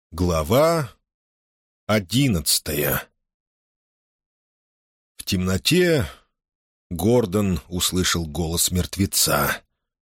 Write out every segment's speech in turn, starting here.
Глава 11. В темноте Гордон услышал голос мертвеца.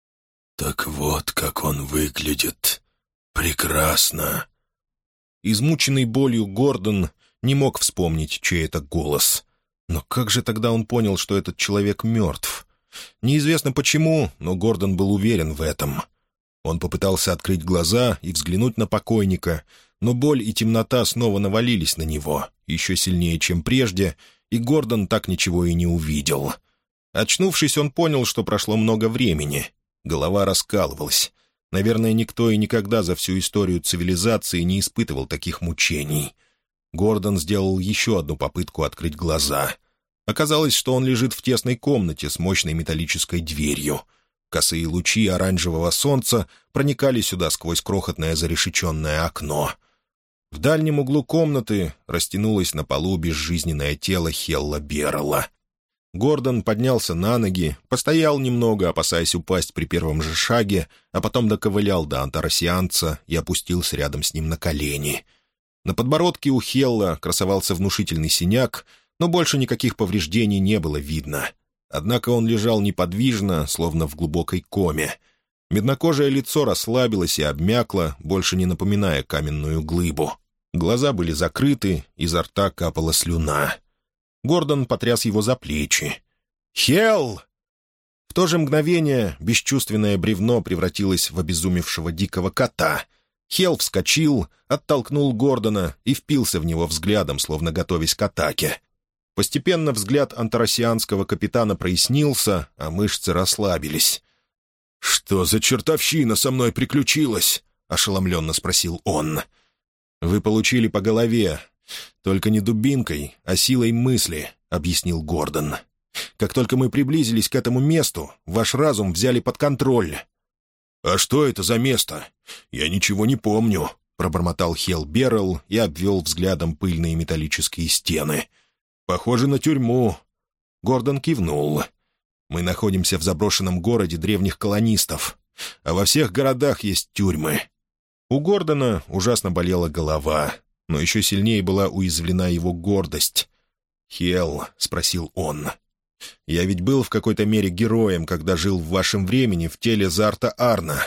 «Так вот, как он выглядит. Прекрасно». Измученный болью Гордон не мог вспомнить, чей это голос. Но как же тогда он понял, что этот человек мертв? Неизвестно почему, но Гордон был уверен в этом. Он попытался открыть глаза и взглянуть на покойника, но боль и темнота снова навалились на него, еще сильнее, чем прежде, и Гордон так ничего и не увидел. Очнувшись, он понял, что прошло много времени. Голова раскалывалась. Наверное, никто и никогда за всю историю цивилизации не испытывал таких мучений. Гордон сделал еще одну попытку открыть глаза. Оказалось, что он лежит в тесной комнате с мощной металлической дверью. Косые лучи оранжевого солнца проникали сюда сквозь крохотное зарешеченное окно. В дальнем углу комнаты растянулось на полу безжизненное тело Хелла Беррелла. Гордон поднялся на ноги, постоял немного, опасаясь упасть при первом же шаге, а потом доковылял до антаросианца и опустился рядом с ним на колени. На подбородке у Хелла красовался внушительный синяк, но больше никаких повреждений не было видно. Однако он лежал неподвижно, словно в глубокой коме. Меднокожее лицо расслабилось и обмякло, больше не напоминая каменную глыбу. Глаза были закрыты, изо рта капала слюна. Гордон потряс его за плечи. «Хелл!» В то же мгновение бесчувственное бревно превратилось в обезумевшего дикого кота. Хелл вскочил, оттолкнул Гордона и впился в него взглядом, словно готовясь к атаке. Постепенно взгляд антаросианского капитана прояснился, а мышцы расслабились. «Что за чертовщина со мной приключилась?» — ошеломленно спросил он. «Вы получили по голове. Только не дубинкой, а силой мысли», — объяснил Гордон. «Как только мы приблизились к этому месту, ваш разум взяли под контроль». «А что это за место? Я ничего не помню», — пробормотал Хелл Беррелл и обвел взглядом пыльные металлические стены. «Похоже на тюрьму». Гордон кивнул. «Мы находимся в заброшенном городе древних колонистов, а во всех городах есть тюрьмы». У Гордона ужасно болела голова, но еще сильнее была уязвлена его гордость. «Хелл», — спросил он, — «я ведь был в какой-то мере героем, когда жил в вашем времени в теле Зарта Арна».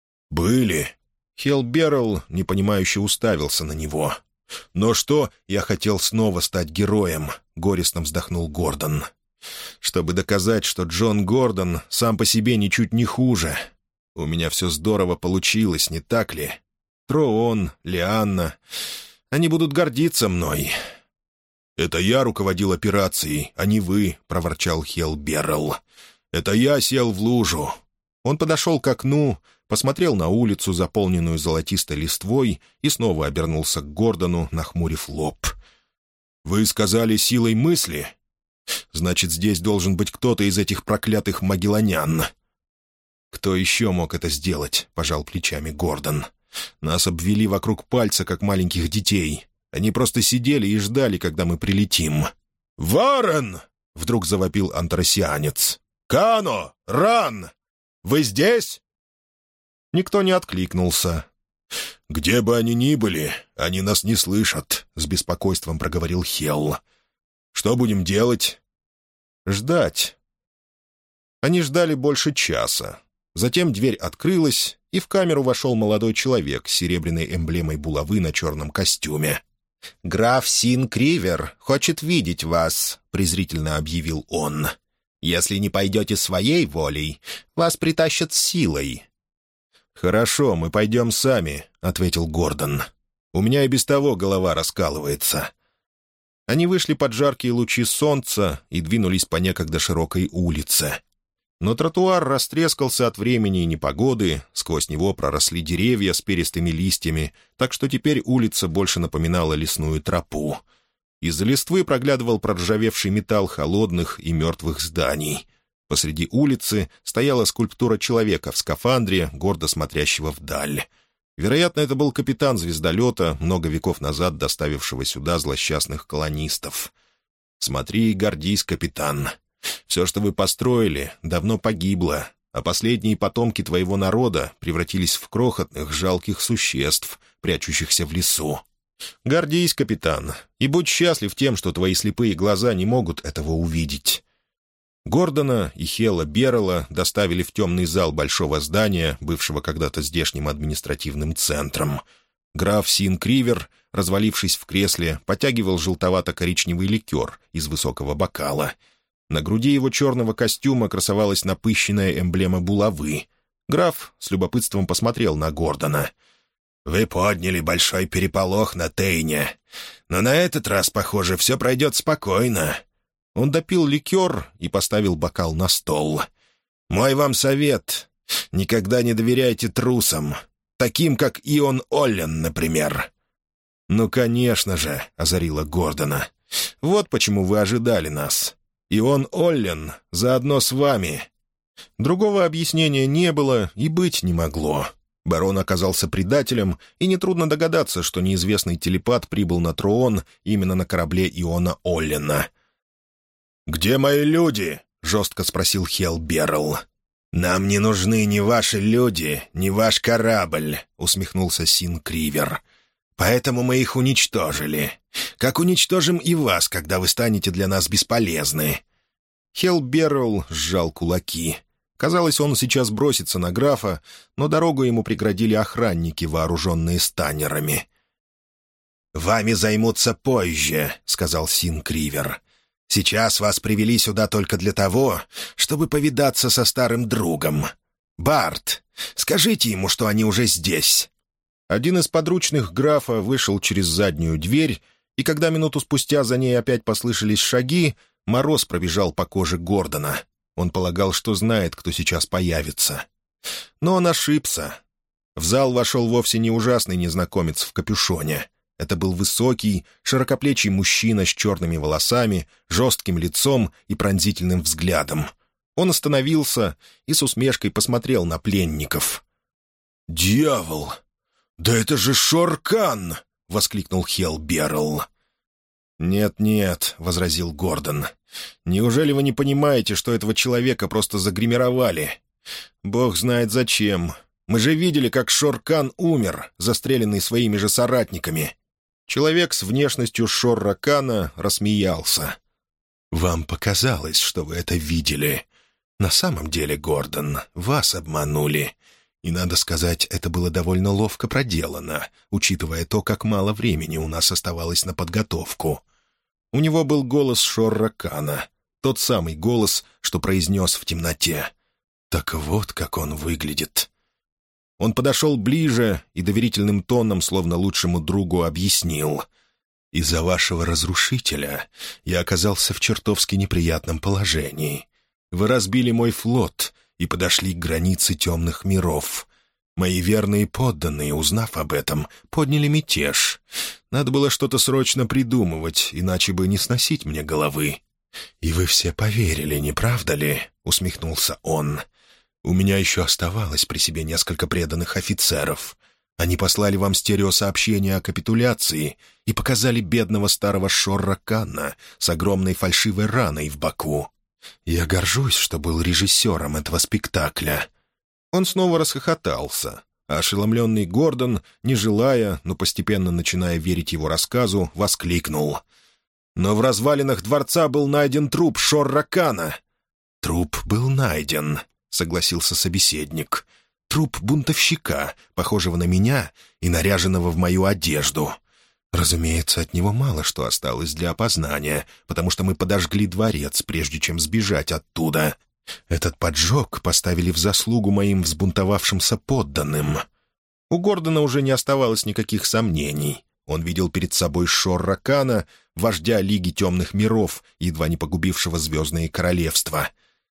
«Были». Хелл Беррелл непонимающе уставился на него. «Но что, я хотел снова стать героем», — горестно вздохнул Гордон. «Чтобы доказать, что Джон Гордон сам по себе ничуть не хуже. У меня все здорово получилось, не так ли? Троон, Лианна, они будут гордиться мной». «Это я руководил операцией, а не вы», — проворчал Хелл Беррелл. «Это я сел в лужу». Он подошел к окну, посмотрел на улицу, заполненную золотистой листвой, и снова обернулся к Гордону, нахмурив лоб. «Вы сказали силой мысли? Значит, здесь должен быть кто-то из этих проклятых магелланян». «Кто еще мог это сделать?» — пожал плечами Гордон. «Нас обвели вокруг пальца, как маленьких детей. Они просто сидели и ждали, когда мы прилетим». «Варен!» — вдруг завопил антаросианец. «Кано! Ран! Вы здесь?» Никто не откликнулся. «Где бы они ни были, они нас не слышат», — с беспокойством проговорил Хелл. «Что будем делать?» «Ждать». Они ждали больше часа. Затем дверь открылась, и в камеру вошел молодой человек с серебряной эмблемой булавы на черном костюме. «Граф Син Кривер хочет видеть вас», — презрительно объявил он. «Если не пойдете своей волей, вас притащат силой». «Хорошо, мы пойдем сами», — ответил Гордон. «У меня и без того голова раскалывается». Они вышли под жаркие лучи солнца и двинулись по некогда широкой улице. Но тротуар растрескался от времени и непогоды, сквозь него проросли деревья с перистыми листьями, так что теперь улица больше напоминала лесную тропу. Из-за листвы проглядывал проржавевший металл холодных и мертвых зданий. Посреди улицы стояла скульптура человека в скафандре, гордо смотрящего вдаль. Вероятно, это был капитан звездолета, много веков назад доставившего сюда злосчастных колонистов. «Смотри и гордись, капитан. Все, что вы построили, давно погибло, а последние потомки твоего народа превратились в крохотных, жалких существ, прячущихся в лесу. Гордись, капитан, и будь счастлив тем, что твои слепые глаза не могут этого увидеть». Гордона и Хела Беррелла доставили в темный зал большого здания, бывшего когда-то здешним административным центром. Граф Син Кривер, развалившись в кресле, потягивал желтовато-коричневый ликер из высокого бокала. На груди его черного костюма красовалась напыщенная эмблема булавы. Граф с любопытством посмотрел на Гордона. «Вы подняли большой переполох на Тейне, но на этот раз, похоже, все пройдет спокойно». Он допил ликер и поставил бокал на стол. «Мой вам совет — никогда не доверяйте трусам, таким, как Ион Оллен, например». «Ну, конечно же», — озарила Гордона. «Вот почему вы ожидали нас. Ион Оллен заодно с вами». Другого объяснения не было и быть не могло. Барон оказался предателем, и нетрудно догадаться, что неизвестный телепат прибыл на Троон именно на корабле Иона Оллена. «Где мои люди?» — жестко спросил Хел Беррелл. «Нам не нужны ни ваши люди, ни ваш корабль», — усмехнулся Син Кривер. «Поэтому мы их уничтожили. Как уничтожим и вас, когда вы станете для нас бесполезны». Хел Беррелл сжал кулаки. Казалось, он сейчас бросится на графа, но дорогу ему преградили охранники, вооруженные станнерами. «Вами займутся позже», — сказал Син Кривер. «Сейчас вас привели сюда только для того, чтобы повидаться со старым другом. Барт, скажите ему, что они уже здесь». Один из подручных графа вышел через заднюю дверь, и когда минуту спустя за ней опять послышались шаги, мороз пробежал по коже Гордона. Он полагал, что знает, кто сейчас появится. Но он ошибся. В зал вошел вовсе не ужасный незнакомец в капюшоне. Это был высокий, широкоплечий мужчина с черными волосами, жестким лицом и пронзительным взглядом. Он остановился и с усмешкой посмотрел на пленников. «Дьявол! Да это же Шор-Кан!» — воскликнул Хел Беррелл. «Нет-нет», — возразил Гордон. «Неужели вы не понимаете, что этого человека просто загримировали? Бог знает зачем. Мы же видели, как Шор-Кан умер, застреленный своими же соратниками». Человек с внешностью Шор-Кана рассмеялся. «Вам показалось, что вы это видели. На самом деле, Гордон, вас обманули. И, надо сказать, это было довольно ловко проделано, учитывая то, как мало времени у нас оставалось на подготовку». У него был голос Шор-Кана, тот самый голос, что произнес в темноте. «Так вот, как он выглядит». Он подошел ближе и доверительным тоном, словно лучшему другу, объяснил. «Из-за вашего разрушителя я оказался в чертовски неприятном положении. Вы разбили мой флот и подошли к границе темных миров. Мои верные подданные, узнав об этом, подняли мятеж. Надо было что-то срочно придумывать, иначе бы не сносить мне головы. И вы все поверили, не правда ли?» — усмехнулся он. «У меня еще оставалось при себе несколько преданных офицеров. Они послали вам стереосообщение о капитуляции и показали бедного старого Шор-Кана с огромной фальшивой раной в боку. Я горжусь, что был режиссером этого спектакля». Он снова расхохотался, а ошеломленный Гордон, не желая, но постепенно начиная верить его рассказу, воскликнул. «Но в развалинах дворца был найден труп Шор-Кана». «Труп был найден», — согласился собеседник. «Труп бунтовщика, похожего на меня и наряженного в мою одежду. Разумеется, от него мало что осталось для опознания, потому что мы подожгли дворец, прежде чем сбежать оттуда. Этот поджог поставили в заслугу моим взбунтовавшимся подданным». У Гордона уже не оставалось никаких сомнений. Он видел перед собой Шор-Кана, вождя Лиги Темных Миров, едва не погубившего Звездные Королевства.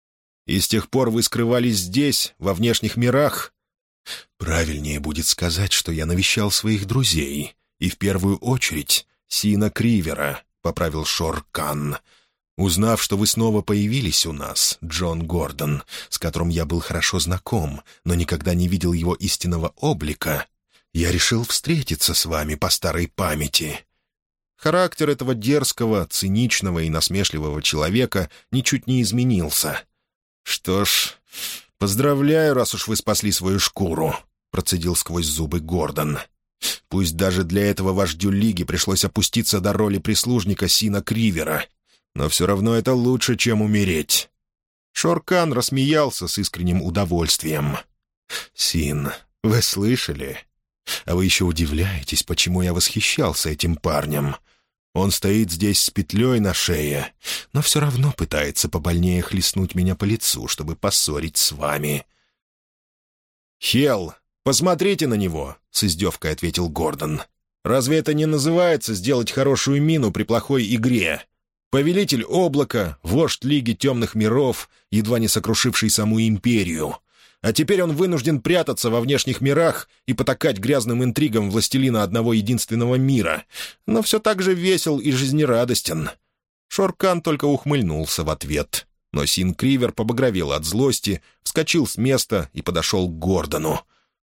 «И с тех пор вы скрывались здесь, во внешних мирах?» «Правильнее будет сказать, что я навещал своих друзей, и в первую очередь Сина Кривера», — поправил Шор-Кан. «Узнав, что вы снова появились у нас, Джон Гордон, с которым я был хорошо знаком, но никогда не видел его истинного облика, я решил встретиться с вами по старой памяти». Характер этого дерзкого, циничного и насмешливого человека ничуть не изменился. «Что ж, «Поздравляю, раз уж вы спасли свою шкуру», — процедил сквозь зубы Гордон. «Пусть даже для этого вождю Лиги пришлось опуститься до роли прислужника Сина Кривера, но все равно это лучше, чем умереть». Шор-Кан рассмеялся с искренним удовольствием. «Син, вы слышали? А вы еще удивляетесь, почему я восхищался этим парнем. Он стоит здесь с петлей на шее, но все равно пытается побольнее хлестнуть меня по лицу, чтобы поссорить с вами». «Хелл, посмотрите на него», — с издевкой ответил Гордон. «Разве это не называется сделать хорошую мину при плохой игре? Повелитель облака, вождь Лиги Темных Миров, едва не сокрушивший саму Империю. А теперь он вынужден прятаться во внешних мирах и потакать грязным интригам властелина одного единственного мира, но все так же весел и жизнерадостен». Шор-Кан только ухмыльнулся в ответ, но Син Кривер побагровел от злости, вскочил с места и подошел к Гордону.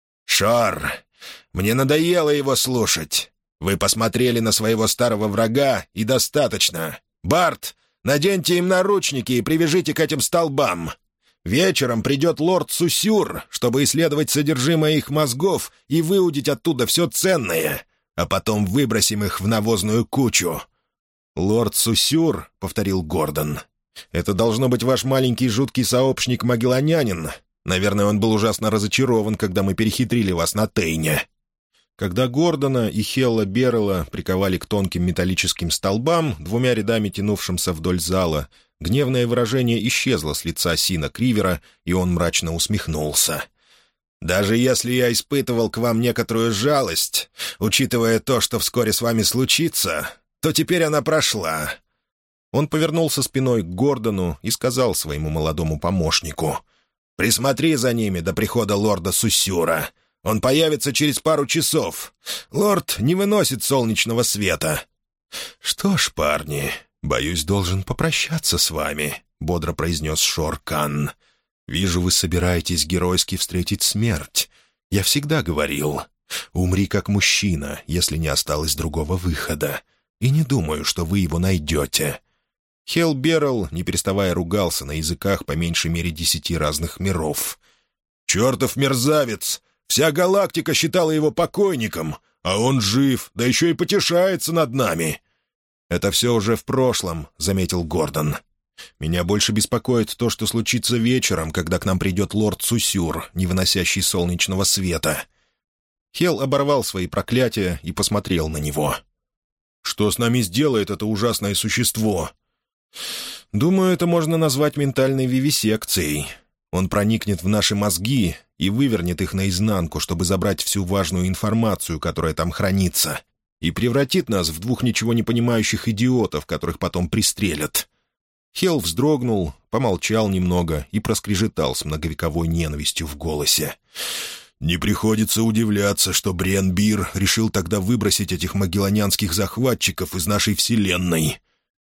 «Шор, мне надоело его слушать. Вы посмотрели на своего старого врага, и достаточно. Барт, наденьте им наручники и привяжите к этим столбам. Вечером придет лорд Сусюр, чтобы исследовать содержимое их мозгов и выудить оттуда все ценное, а потом выбросим их в навозную кучу». «Лорд Сусюр», — повторил Гордон, — «это должно быть ваш маленький жуткий сообщник-магелланянин. Наверное, он был ужасно разочарован, когда мы перехитрили вас на Тейне». Когда Гордона и Хелла Беррелла приковали к тонким металлическим столбам, двумя рядами тянувшимся вдоль зала, гневное выражение исчезло с лица Сина Кривера, и он мрачно усмехнулся. «Даже если я испытывал к вам некоторую жалость, учитывая то, что вскоре с вами случится, то теперь она прошла». Он повернулся спиной к Гордону и сказал своему молодому помощнику: «Присмотри за ними до прихода лорда Сусюра. Он появится через пару часов. Лорд не выносит солнечного света». «Что ж, парни, боюсь, должен попрощаться с вами», — бодро произнес Шор-Кан. «Вижу, вы собираетесь геройски встретить смерть. Я всегда говорил, умри как мужчина, если не осталось другого выхода. И не думаю, что вы его найдете». Хелл Беррелл, не переставая, ругался на языках по меньшей мере 10 разных миров. «Чертов мерзавец! Вся галактика считала его покойником, а он жив, да еще и потешается над нами». «Это все уже в прошлом», — заметил Гордон. «Меня больше беспокоит то, что случится вечером, когда к нам придет лорд Сусюр, не выносящий солнечного света». Хелл оборвал свои проклятия и посмотрел на него. «Что с нами сделает это ужасное существо?» «Думаю, это можно назвать ментальной вивисекцией. Он проникнет в наши мозги и вывернет их наизнанку, чтобы забрать всю важную информацию, которая там хранится, и превратит нас в двух ничего не понимающих идиотов, которых потом пристрелят». Хелл вздрогнул, помолчал немного и проскрежетал с многовековой ненавистью в голосе. «Не приходится удивляться, что Бриэн Бир решил тогда выбросить этих магелланянских захватчиков из нашей вселенной».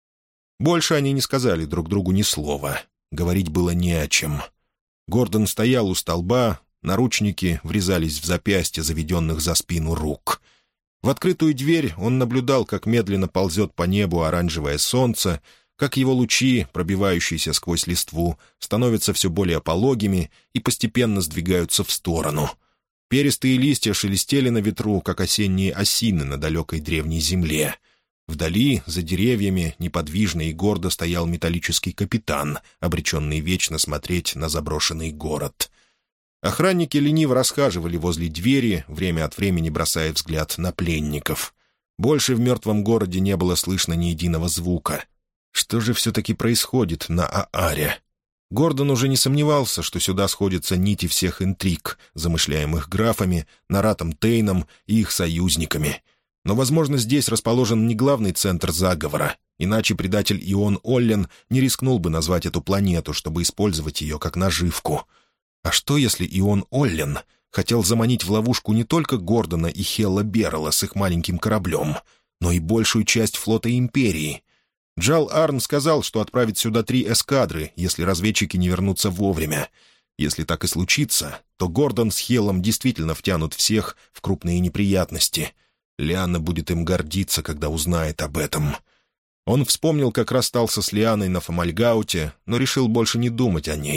Больше они не сказали друг другу ни слова. Говорить было не о чем. Гордон стоял у столба, наручники врезались в запястья, заведенных за спину рук. В открытую дверь он наблюдал, как медленно ползет по небу оранжевое солнце, как его лучи, пробивающиеся сквозь листву, становятся все более пологими и постепенно сдвигаются в сторону. Перистые листья шелестели на ветру, как осенние осины на далекой древней земле. Вдали, за деревьями, неподвижно и гордо стоял металлический капитан, обреченный вечно смотреть на заброшенный город. Охранники лениво расхаживали возле двери, время от времени бросая взгляд на пленников. Больше в мертвом городе не было слышно ни единого звука. Что же все-таки происходит на Ааре? Гордон уже не сомневался, что сюда сходятся нити всех интриг, замышляемых графами, Наратом Тейном и их союзниками. Но, возможно, здесь расположен не главный центр заговора, иначе предатель Ион Оллен не рискнул бы назвать эту планету, чтобы использовать ее как наживку. А что, если Ион Оллен хотел заманить в ловушку не только Гордона и Хелла Беррелла с их маленьким кораблем, но и большую часть флота Империи? Джал Арн сказал, что отправит сюда 3 эскадры, если разведчики не вернутся вовремя. Если так и случится, то Гордон с Хеллом действительно втянут всех в крупные неприятности. Лиана будет им гордиться, когда узнает об этом. Он вспомнил, как расстался с Лианой на Фомальгауте, но решил больше не думать о ней.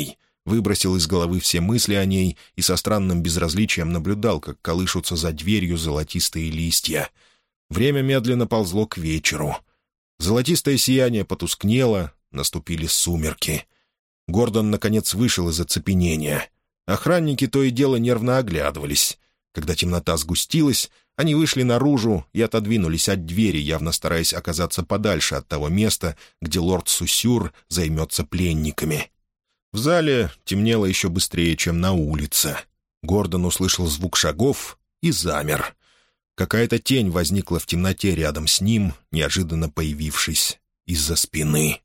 выбросил из головы все мысли о ней и со странным безразличием наблюдал, как колышутся за дверью золотистые листья. Время медленно ползло к вечеру. Золотистое сияние потускнело, наступили сумерки. Гордон, наконец, вышел из оцепенения. Охранники то и дело нервно оглядывались. Когда темнота сгустилась, они вышли наружу и отодвинулись от двери, явно стараясь оказаться подальше от того места, где лорд Сусюр займется пленниками. В зале темнело еще быстрее, чем на улице. Гордон услышал звук шагов и замер. Какая-то тень возникла в темноте рядом с ним, неожиданно появившись из-за спины.